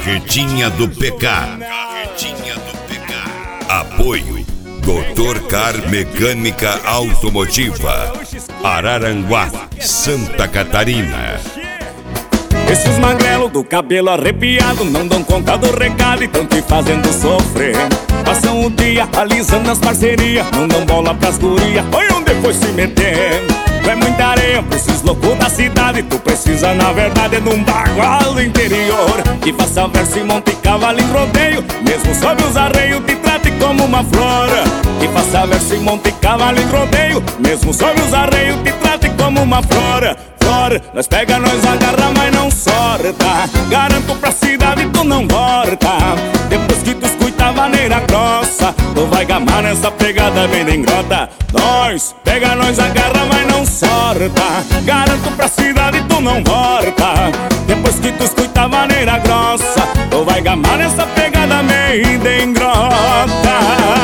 Carretinha do PK. Carretinha do PK. Apoio Doutor Car Mecânica Automotiva, Araranguá, Santa Catarina. Esses magrelos do cabelo arrepiado não dão conta do recado e tão te fazendo sofrer. Passam o dia alisando as parcerias, não dão bola pras gurias, oi onde foi se meter. Tu é muita areia pra esses loucos da cidade, tu precisa na verdade de um bagual do interior que faça verso e monte cavalo em rodeio, mesmo sob os arreios te trate como uma flor. Que faça verso e monte cavalo em rodeio, mesmo sob os arreios te trate como uma flor. Nós pega, nós agarra, mas não sorta. Garanto pra cidade tu não volta. Depois que tu escuta a maneira grossa, tu vai gamar nessa pegada bem engrota. Nós pega, nós agarra, mas não sorta. Garanto pra cidade tu não volta. Depois que tu escuta a maneira grossa, tu vai gamar nessa pegada bem engrota.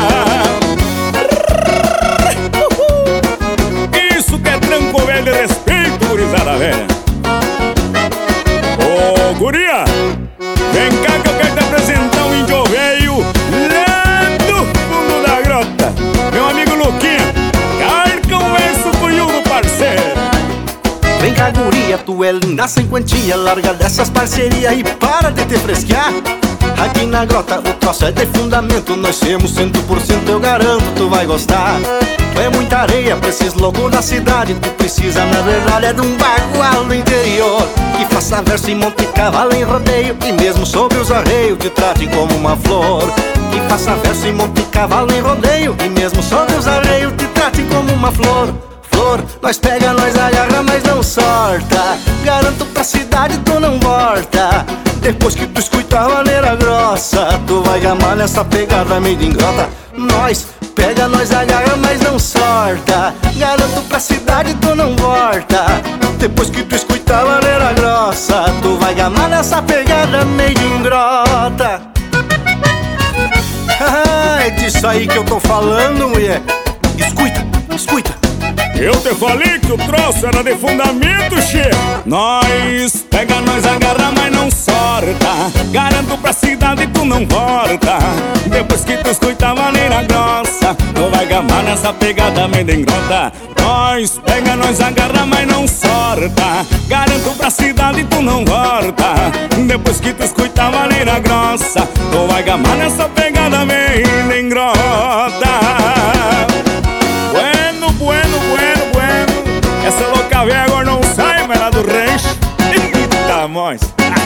Isso que é tranco velho de respeito, gurizada velha. Ô guria, vem cá que eu quero te apresentar um índio velho lá do fundo da grota. Meu amigo Luquinha, carca um verso cunhudo, parceiro. Vem cá guria, tu é linda sem quantia, larga dessas parcerias e para de te fresquear. Aqui na grota o troço é de fundamento, nós temos 100%, eu garanto tu vai gostar. Tu é muita areia pra esses loucos da cidade, tu precisa na verdade é de um bagual do interior que faça verso e monte cavalo em rodeio, e mesmo sobre os arreios te trate como uma flor. Que faça verso e monte cavalo em rodeio, e mesmo sobre os arreios te trate como uma flor. Nós pega, nós agarra, mas não sorta. Garanto pra cidade tu não volta. Depois que tu escuta a maneira grossa, tu vai gamar nessa pegada meio de engrota. Nós pega, nós agarra, mas não sorta. Garanto pra cidade tu não volta. Depois que tu escuta a maneira grossa, tu vai gamar nessa pegada meio de engrota. É disso aí que eu tô falando, mulher. Escuta. Eu te falei que o troço era de fundamento, che. Nós pega, nós agarra, mas não sorta. Garanto pra cidade tu não volta. Depois que tu escuta a maneira grossa, tu vai gamar nessa pegada meio engrota. Nós pega, nós agarra, mas não sorta. Garanto pra cidade tu não volta. Depois que tu escuta a maneira grossa, tu vai gamar nessa pegada meio engrota. Bueno, essa louca velha agora não sai mais lá do rancho. Eita, nós.